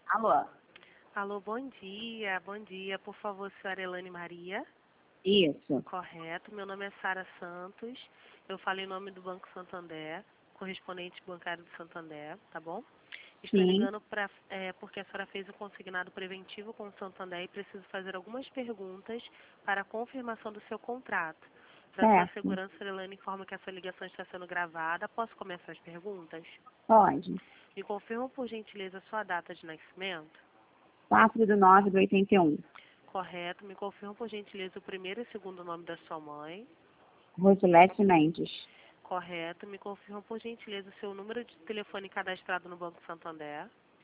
Alô? Alô, bom dia. Bom dia. Por favor, senhora Elane Maria. Isso. Correto. Meu nome é Sara Santos. Eu falo em nome do Banco Santander, correspondente bancário do Santander, tá bom? Estou Sim. ligando porque a senhora fez o consignado preventivo com o Santander e preciso fazer algumas perguntas para a confirmação do seu contrato. Para sua Certo. segurança, a Elane informa que essa ligação está sendo gravada. Posso começar as perguntas? Pode. Me confirma, por gentileza, a sua data de nascimento? 4/9/81. Correto. Me confirma, por gentileza, o primeiro e segundo nome da sua mãe? Rosilete Mendes. Correto. Me confirma, por gentileza, o seu número de telefone cadastrado no Banco Santander?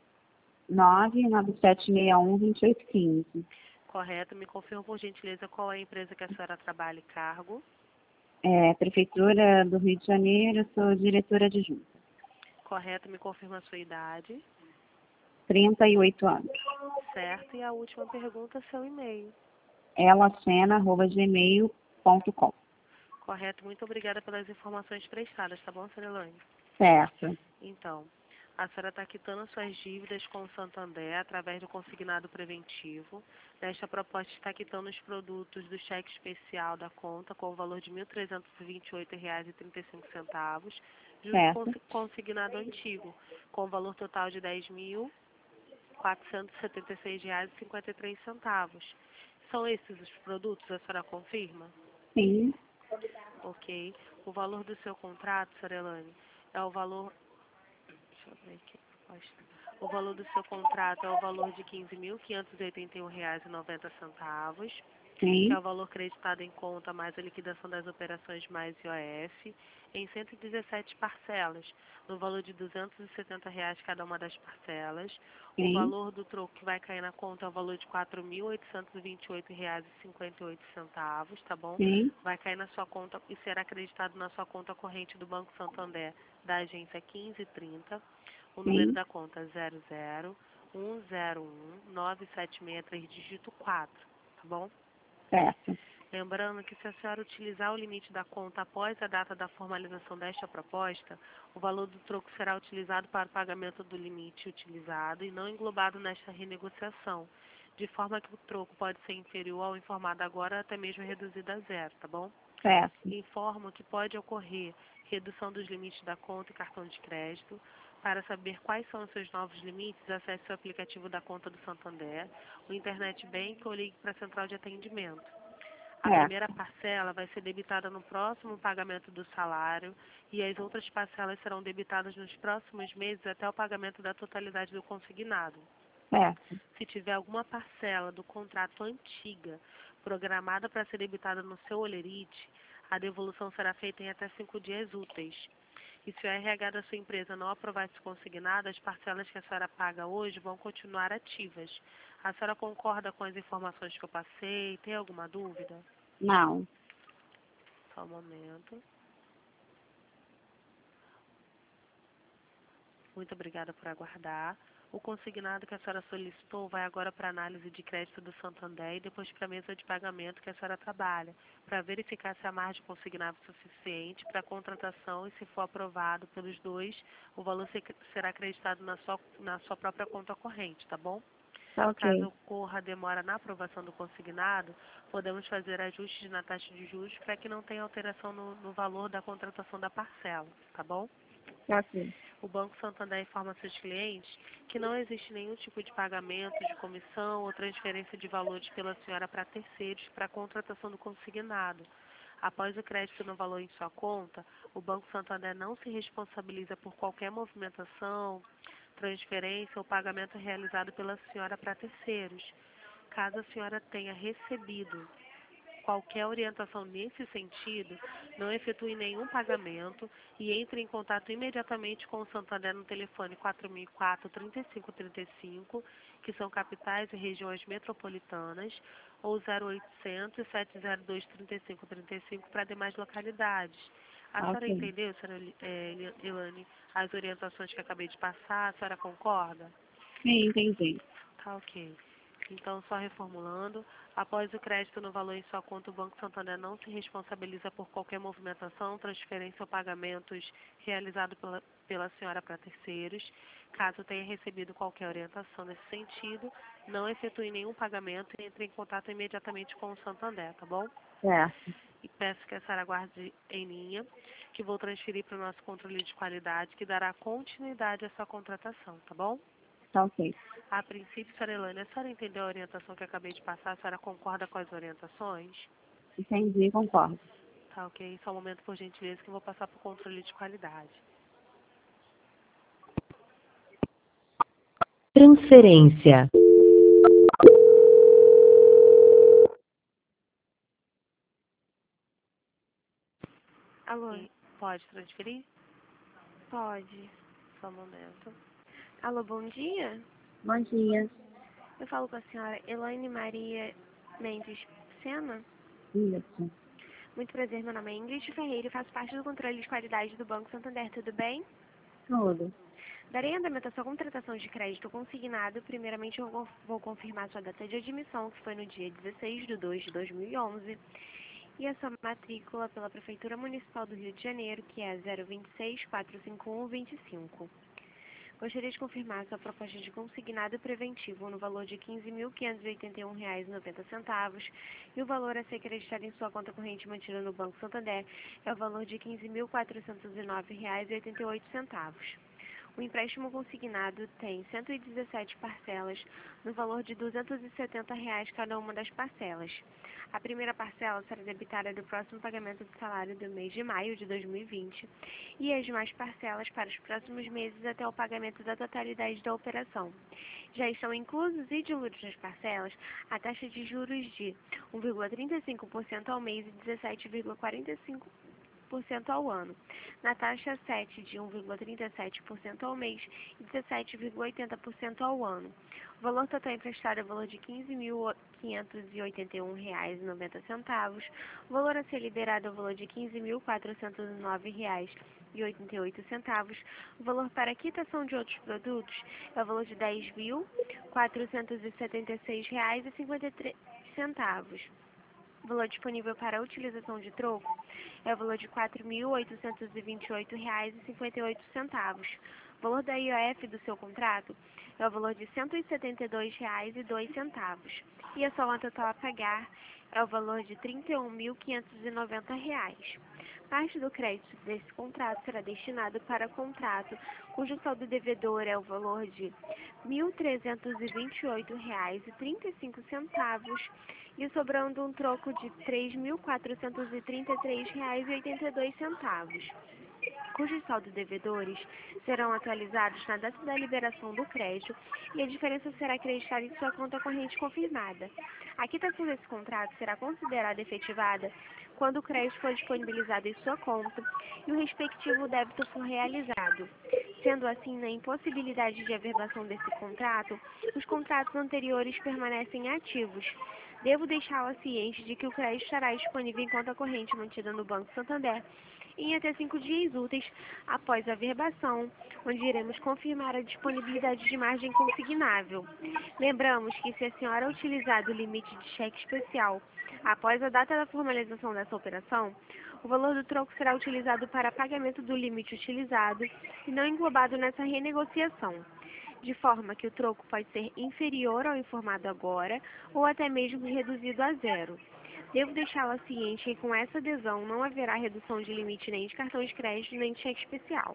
99761-2815. Correto. Me confirma, por gentileza, qual é a empresa que a senhora trabalha e cargo? Prefeitura do Rio de Janeiro, sou diretora adjunta. Correto. Me confirma a sua idade? 38 anos. Certo. E a última pergunta, seu e-mail. elacena@gmail.com. Correto. Muito obrigada pelas informações prestadas, tá bom, senhora Elaine? Certo. Então, a senhora está quitando suas dívidas com o Santander através do consignado preventivo. Nesta proposta está quitando os produtos do cheque especial da conta com o valor de R$ 1.328,35, junto com Certo. o consignado antigo, com o valor total de R$ 10.476,53. São esses os produtos, a senhora confirma? Sim. Ok. O valor do seu contrato, senhora Elane, é o valor... Deixa eu ver aqui. O valor do seu contrato é o valor de R$ 15.581,90, que Sim. é o valor creditado em conta mais a liquidação das operações mais IOF, em 117 parcelas, no valor de R$ 270 cada uma das parcelas. O Sim. valor do troco que vai cair na conta é o valor de R$ 4.828,58, tá bom? Sim. Vai cair na sua conta e será acreditado na sua conta corrente do Banco Santander, da agência 1530. O número Sim. da conta é 00101973, dígito 4, tá bom? Certo. Lembrando que se a senhora utilizar o limite da conta após a data da formalização desta proposta, o valor do troco será utilizado para o pagamento do limite utilizado e não englobado nesta renegociação, de forma que o troco pode ser inferior ao informado agora, até mesmo reduzido a zero, tá bom? Certo. Informo que pode ocorrer redução dos limites da conta e cartão de crédito. Para saber quais são os seus novos limites, acesse o aplicativo da conta do Santander, o Internet Bank ou ligue para a central de atendimento. A primeira parcela vai ser debitada no próximo pagamento do salário e as outras parcelas serão debitadas nos próximos meses até o pagamento da totalidade do consignado. Certo. Se tiver alguma parcela do contrato antiga programada para ser debitada no seu holerite, a devolução será feita em até 5 dias úteis. E se o RH da sua empresa não aprovar esse consignado, as parcelas que a senhora paga hoje vão continuar ativas. A senhora concorda com as informações que eu passei? Tem alguma dúvida? Não. Só um momento. Muito obrigada por aguardar. O consignado que a senhora solicitou vai agora para a análise de crédito do Santander e depois para a mesa de pagamento que a senhora trabalha, para verificar se a margem consignada é suficiente para a contratação e, se for aprovado pelos dois, o valor será acreditado na sua própria conta corrente, tá bom? Caso Ok. ocorra demora na aprovação do consignado, podemos fazer ajustes na taxa de juros para que não tenha alteração no valor da contratação da parcela, tá bom? Ok. O Banco Santander informa seus clientes que não existe nenhum tipo de pagamento de comissão ou transferência de valores pela senhora para terceiros para a contratação do consignado. Após o crédito no valor em sua conta, o Banco Santander não se responsabiliza por qualquer movimentação, transferência ou pagamento realizado pela senhora para terceiros. Caso a senhora tenha recebido qualquer orientação nesse sentido, não efetue nenhum pagamento e entre em contato imediatamente com o Santander no telefone 4004-3535, que são capitais e regiões metropolitanas, ou 0800-702-3535 para demais localidades. A senhora Ok. entendeu, senhora Elane, as orientações que acabei de passar? A senhora concorda? Sim, entendi. Tá ok. Então, só reformulando, após o crédito no valor em sua conta, o Banco Santander não se responsabiliza por qualquer movimentação, transferência ou pagamentos realizados pela senhora para terceiros. Caso tenha recebido qualquer orientação nesse sentido, não efetue nenhum pagamento e entre em contato imediatamente com o Santander, tá bom? Certo. E peço que a senhora aguarde em linha, que vou transferir para o nosso controle de qualidade, que dará continuidade à sua contratação, tá bom? Tá ok. A princípio, senhora Elaine, a senhora entendeu a orientação que eu acabei de passar? A senhora concorda com as orientações? Entendi, concordo. Tá ok. Só um momento, por gentileza, que eu vou passar para o controle de qualidade. Transferência. Alô, E pode transferir? pode. Só um momento. Alô, bom dia. Bom dia. Eu falo com a senhora Elaine Maria Mendes Sena. Isso. Muito prazer, meu nome é Ingrid Ferreira e faço parte do controle de qualidade do Banco Santander, tudo bem? Tudo. Darei andamento à sua contratação de crédito consignado. Primeiramente, eu vou confirmar sua data de admissão, que foi no dia 16 de 2 de 2011, e a sua matrícula pela Prefeitura Municipal do Rio de Janeiro, que é 026-451-25. Gostaria de confirmar sua proposta de consignado preventivo no valor de R$ 15.581,90 e o valor a ser acreditado em sua conta corrente mantida no Banco Santander é o valor de R$ 15.409,88. O empréstimo consignado tem 117 parcelas, no valor de R$ 270 cada uma das parcelas. A primeira parcela será debitada do próximo pagamento do salário do mês de maio de 2020 e as demais parcelas para os próximos meses até o pagamento da totalidade da operação. Já estão inclusos e diluídos nas parcelas a taxa de juros de 1,35% ao mês e 17,45% ao ano, na taxa 7 de 1,37% ao mês e 17,80% ao ano. O valor total emprestado é o valor de R$ 15.581,90. O valor a ser liberado é o valor de R$ 15.409,88. O valor para quitação de outros produtos é o valor de R$ 10.476,53. O valor disponível para a utilização de troco é o valor de R$ 4.828,58. O valor da IOF do seu contrato é o valor de R$ 172,02. E a soma total a pagar é o valor de R$ 31.590. Parte do crédito desse contrato será destinado para contrato cujo saldo devedor é o valor de R$ 1.328,35 e sobrando um troco de R$ 3.433,82, cujos saldos devedores serão atualizados na data da liberação do crédito e a diferença será acreditada em sua conta corrente confirmada. A quitação desse contrato será considerada efetivada quando o crédito for disponibilizado em sua conta e o respectivo débito for realizado. Sendo assim, na impossibilidade de averbação desse contrato, os contratos anteriores permanecem ativos. Devo deixá-la ciente de que o crédito estará disponível em conta corrente mantida no Banco Santander em até 5 dias úteis após a averbação, onde iremos confirmar a disponibilidade de margem consignável. Lembramos que se a senhora utilizar o limite de cheque especial após a data da formalização dessa operação, o valor do troco será utilizado para pagamento do limite utilizado e não englobado nessa renegociação, de forma que o troco pode ser inferior ao informado agora ou até mesmo reduzido a zero. Devo deixá-la ciente que com essa adesão não haverá redução de limite nem de cartão de crédito nem de cheque especial.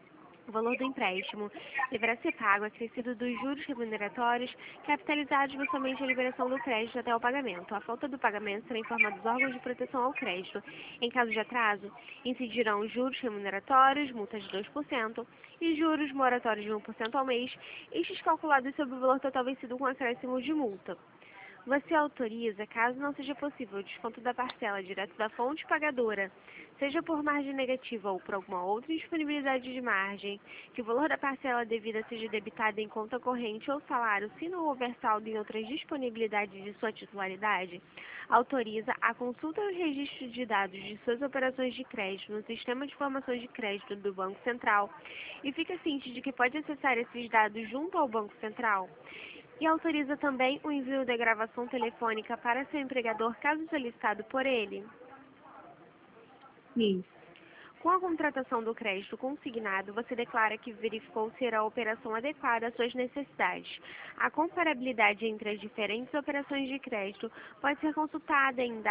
O valor do empréstimo deverá ser pago acrescido dos juros remuneratórios capitalizados somente a liberação do crédito até o pagamento. A falta do pagamento será informada aos órgãos de proteção ao crédito. Em caso de atraso, incidirão juros remuneratórios, multas de 2% e juros moratórios de 1% ao mês, estes calculados sobre o valor total vencido com acréscimo de multa. Você autoriza, caso não seja possível, o desconto da parcela direto da fonte pagadora, seja por margem negativa ou por alguma outra indisponibilidade de margem, que o valor da parcela devida seja debitado em conta corrente ou salário, se não houver saldo em outras disponibilidades de sua titularidade, autoriza a consulta e o registro de dados de suas operações de crédito no Sistema de Informações de Crédito do Banco Central e fica ciente de que pode acessar esses dados junto ao Banco Central. E autoriza também o envio da gravação telefônica para seu empregador, caso solicitado por ele. Sim. Com a contratação do crédito consignado, você declara que verificou ser a operação adequada às suas necessidades. A comparabilidade entre as diferentes operações de crédito pode ser consultada em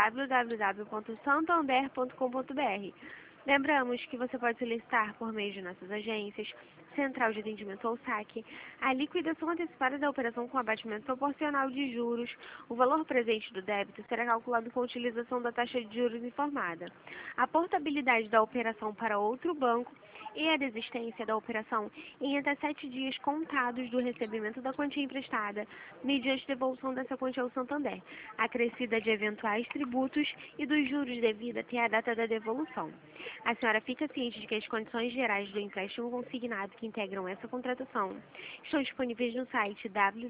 www.santander.com.br. Lembramos que você pode solicitar por meio de nossas agências, Central de Atendimento ou SAC, a liquidação antecipada da operação com abatimento proporcional de juros. O valor presente do débito será calculado com a utilização da taxa de juros informada. A portabilidade da operação para outro banco e a desistência da operação em até 7 dias contados do recebimento da quantia emprestada, mediante devolução dessa quantia ao Santander, acrescida de eventuais tributos e dos juros devido até a data da devolução. A senhora fica ciente de que as condições gerais do empréstimo consignado que integram essa contratação estão disponíveis no site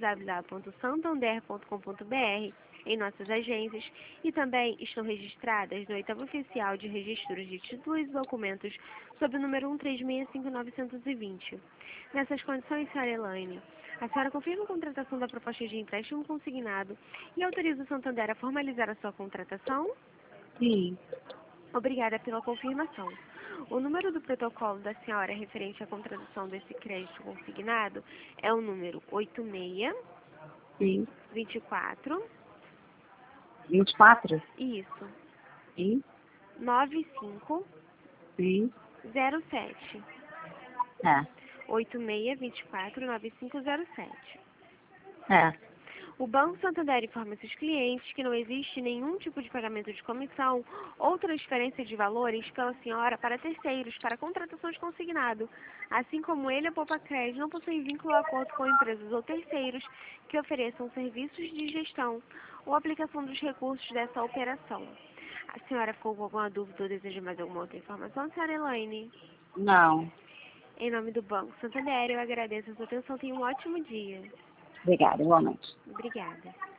www.santander.com.br, em nossas agências, e também estão registradas no oitavo oficial de registros de títulos e documentos sob o número 1365920. Nessas condições, senhora Elaine, a senhora confirma a contratação da proposta de empréstimo consignado e autoriza o Santander a formalizar a sua contratação? Sim. Obrigada pela confirmação. O número do protocolo da senhora referente à contratação desse crédito consignado é o número 86 Sim. 24, 24? isso, Sim. 9507. Sim. 86249507. É. O Banco Santander informa seus clientes que não existe nenhum tipo de pagamento de comissão ou transferência de valores pela senhora para terceiros para contratação de consignado, assim como ele, a Poupa Crédito, não possui vínculo ou acordo com empresas ou terceiros que ofereçam serviços de gestão ou aplicação dos recursos dessa operação. A senhora ficou com alguma dúvida ou deseja mais alguma outra informação, senhora Elaine? Não. Em nome do Banco Santander, eu agradeço a sua atenção. Tenha um ótimo dia. Obrigada, igualmente. Obrigada.